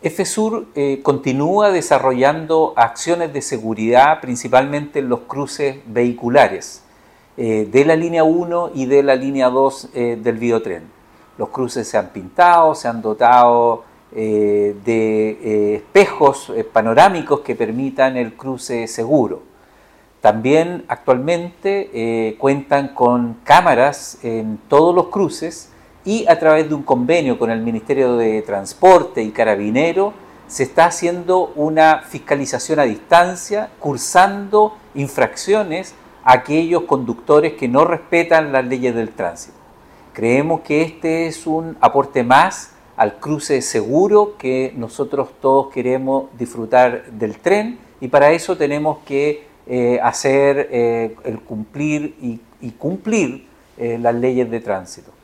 FSUR continúa desarrollando acciones de seguridad principalmente en los cruces vehiculares de la línea 1 y de la línea 2 del Biotren. Los cruces se han pintado, se han dotado de espejos panorámicos que permitan el cruce seguro. También actualmente cuentan con cámaras en todos los cruces y a través de un convenio con el Ministerio de Transporte y Carabinero se está haciendo una fiscalización a distancia, cursando infracciones a aquellos conductores que no respetan las leyes del tránsito. Creemos que este es un aporte más al cruce seguro que nosotros todos queremos disfrutar del tren, y para eso tenemos que hacer el cumplir y cumplir las leyes de tránsito.